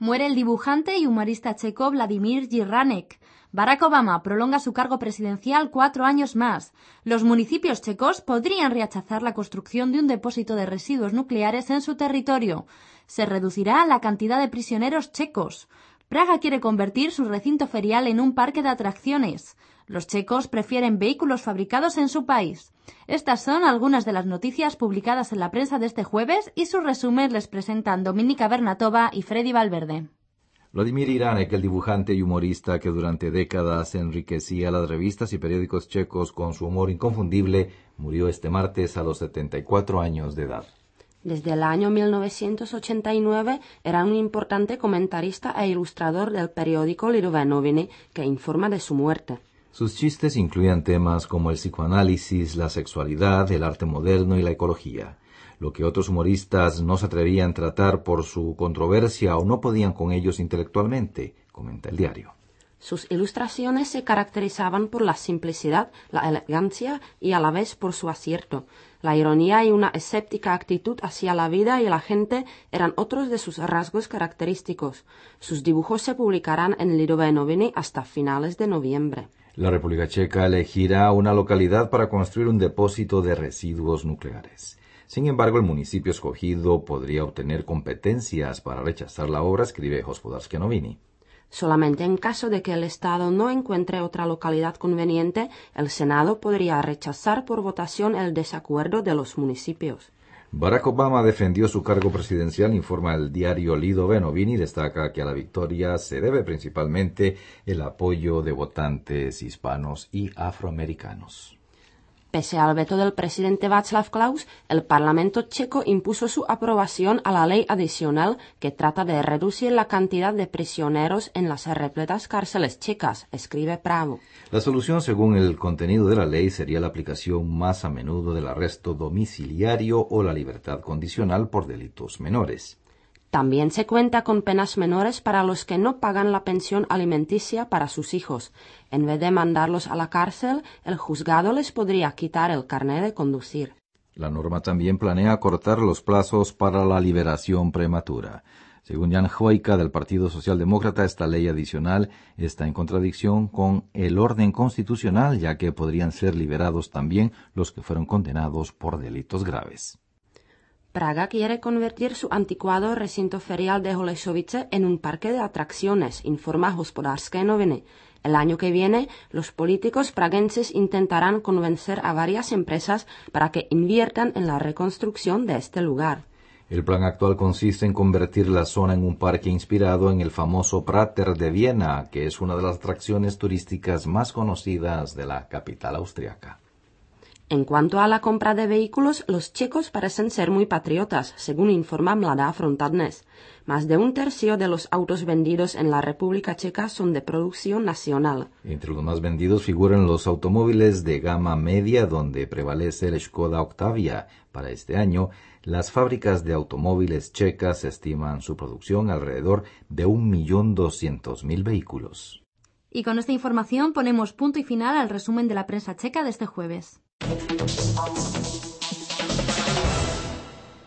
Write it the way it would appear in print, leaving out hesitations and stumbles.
Muere el dibujante y humorista checo Vladimír Jiranek. Barack Obama prolonga su cargo presidencial 4 años más. Los municipios checos podrían rechazar la construcción de un depósito de residuos nucleares en su territorio. Se reducirá la cantidad de prisioneros checos. Praga quiere convertir su recinto ferial en un parque de atracciones. Los checos prefieren vehículos fabricados en su país. Estas son algunas de las noticias publicadas en la prensa de este jueves y su resumen les presentan Dominika Bernatova y Freddy Valverde. Vladimír Jiranek, el dibujante y humorista que durante décadas enriquecía las revistas y periódicos checos con su humor inconfundible, murió este martes a los 74 años de edad. Desde el año 1989 era un importante comentarista e ilustrador del periódico Lidové noviny, que informa de su muerte. Sus chistes incluían temas como el psicoanálisis, la sexualidad, el arte moderno y la ecología, lo que otros humoristas no se atrevían a tratar por su controversia o no podían con ellos intelectualmente, comenta el diario. Sus ilustraciones se caracterizaban por la simplicidad, la elegancia y a la vez por su acierto. La ironía y una escéptica actitud hacia la vida y la gente eran otros de sus rasgos característicos. Sus dibujos se publicarán en Lidové noviny hasta finales de noviembre. La República Checa elegirá una localidad para construir un depósito de residuos nucleares. Sin embargo, el municipio escogido podría obtener competencias para rechazar la obra, escribe Hospodářské noviny. Solamente en caso de que el Estado no encuentre otra localidad conveniente, el Senado podría rechazar por votación el desacuerdo de los municipios. Barack Obama defendió su cargo presidencial, informa el diario Lidové noviny, y destaca que a la victoria se debe principalmente el apoyo de votantes hispanos y afroamericanos. Pese al veto del presidente Václav Klaus, el Parlamento checo impuso su aprobación a la ley adicional que trata de reducir la cantidad de prisioneros en las repletas cárceles checas, escribe Právo. La solución, según el contenido de la ley, sería la aplicación más a menudo del arresto domiciliario o la libertad condicional por delitos menores. También se cuenta con penas menores para los que no pagan la pensión alimenticia para sus hijos. En vez de mandarlos a la cárcel, el juzgado les podría quitar el carnet de conducir. La norma también planea acortar los plazos para la liberación prematura. Según Jan Chvojka del Partido Socialdemócrata, esta ley adicional está en contradicción con el orden constitucional, ya que podrían ser liberados también los que fueron condenados por delitos graves. Praga quiere convertir su anticuado recinto ferial de Holešovice en un parque de atracciones, informa Hospodářské noviny. El año que viene, los políticos praguenses intentarán convencer a varias empresas para que inviertan en la reconstrucción de este lugar. El plan actual consiste en convertir la zona en un parque inspirado en el famoso Prater de Viena, que es una de las atracciones turísticas más conocidas de la capital austriaca. En cuanto a la compra de vehículos, los checos parecen ser muy patriotas, según informa Mladá fronta dnes. Más de 1/3 de los autos vendidos en la República Checa son de producción nacional. Entre los más vendidos figuran los automóviles de gama media, donde prevalece el Škoda Octavia. Para este año, las fábricas de automóviles checas estiman su producción alrededor de 1.200.000 vehículos. Y con esta información ponemos punto y final al resumen de la prensa checa de este jueves.